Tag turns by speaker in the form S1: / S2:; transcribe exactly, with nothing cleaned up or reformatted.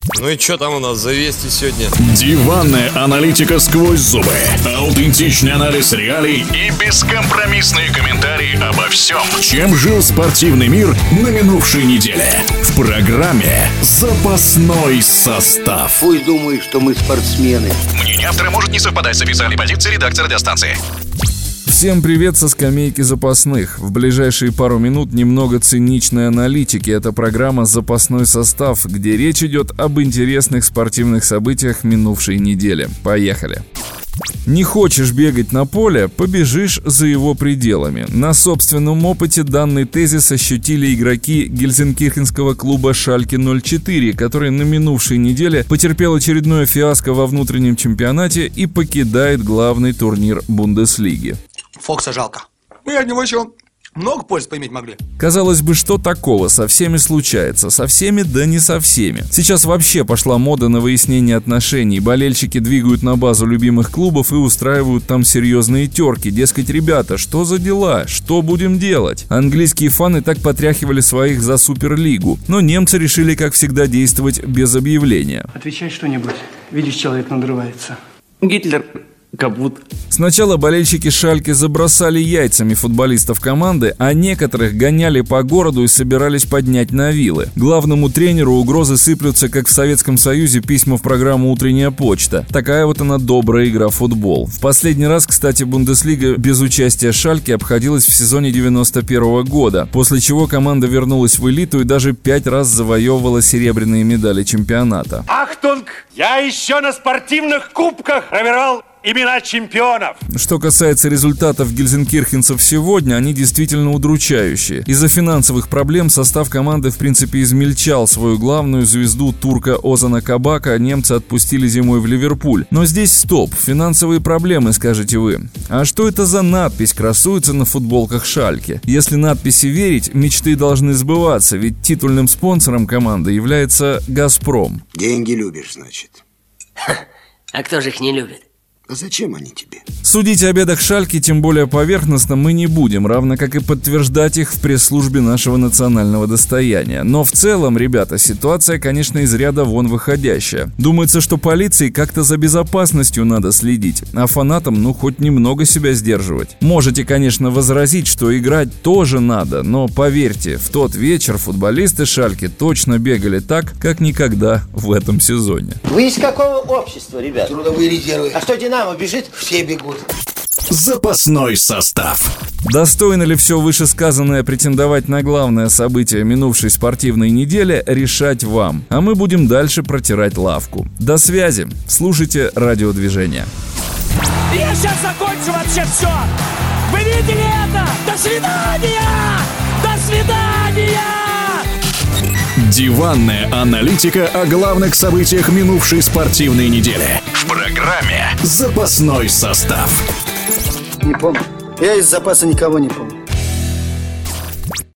S1: Ну и что там у нас за вести сегодня?
S2: Диванная аналитика сквозь зубы, аутентичный анализ реалий и бескомпромиссные комментарии обо всем, чем жил спортивный мир на минувшей неделе. В программе «Запасной состав».
S3: Пусть думают, что мы спортсмены.
S2: Мнение автора может не совпадать с официальной позицией редактора радиостанции.
S4: Всем привет со скамейки запасных. В ближайшие пару минут немного циничной аналитики. Это программа «Запасной состав», где речь идет об интересных спортивных событиях минувшей недели. Поехали. Не хочешь бегать на поле, побежишь за его пределами. На собственном опыте данный тезис ощутили игроки гельзенкирхенского клуба Шальке ноль четыре, который на минувшей неделе потерпел очередное фиаско во внутреннем чемпионате и покидает главный турнир Бундеслиги.
S5: Фокса жалко. Мы от него еще много пользы поиметь могли.
S4: Казалось бы, что такого? Со всеми случается. Со всеми, да не со всеми. Сейчас вообще пошла мода на выяснение отношений. Болельщики двигают на базу любимых клубов и устраивают там серьезные терки. Дескать, ребята, что за дела? Что будем делать? Английские фаны так потряхивали своих за Суперлигу. Но немцы решили, как всегда, действовать без объявления.
S6: Отвечай что-нибудь. Видишь, человек надрывается.
S7: Гитлер... Капут.
S4: Сначала болельщики Шальке забросали яйцами футболистов команды, а некоторых гоняли по городу и собирались поднять на вилы. Главному тренеру угрозы сыплются, как в Советском Союзе, письма в программу «Утренняя почта». Такая вот она добрая игра в футбол. В последний раз, кстати, Бундеслига без участия Шальке обходилась в сезоне девяносто первого года, после чего команда вернулась в элиту и даже пять раз завоевывала серебряные медали чемпионата.
S8: Ахтунг! Я еще на спортивных кубках проверял имена чемпионов.
S4: Что касается результатов гельзенкирхенцев сегодня, они действительно удручающие. Из-за финансовых проблем состав команды в принципе измельчал. Свою главную звезду турка Озана Кабака немцы отпустили зимой в Ливерпуль. Но здесь стоп, финансовые проблемы, скажете вы. А что это за надпись красуется на футболках Шальке? Если надписи верить, мечты должны сбываться, ведь титульным спонсором команды является «Газпром».
S3: Деньги любишь, значит.
S7: А кто же их не любит?
S3: А зачем они тебе?
S4: Судить о бедах Шальке, тем более поверхностно, мы не будем, равно как и подтверждать их в пресс-службе нашего национального достояния. Но в целом, ребята, ситуация, конечно, из ряда вон выходящая. Думается, что полиции как-то за безопасностью надо следить, а фанатам, ну, хоть немного себя сдерживать. Можете, конечно, возразить, что играть тоже надо, но поверьте, в тот вечер футболисты Шальке точно бегали так, как никогда в этом сезоне.
S9: Вы из какого общества, ребят?
S3: Трудовые резервы.
S9: А что, Динамо бежит?
S3: Все бегут.
S2: Запасной состав.
S4: Достойно ли все вышесказанное претендовать на главное событие минувшей спортивной недели, решать вам. А мы будем дальше протирать лавку. До связи. Слушайте радиодвижение.
S8: Я сейчас закончу вообще все. Вы видели это? До свидания! До свидания!
S2: Диванная аналитика о главных событиях минувшей спортивной недели. В программе «Запасной состав».
S9: Не помню. Я из запаса никого не помню.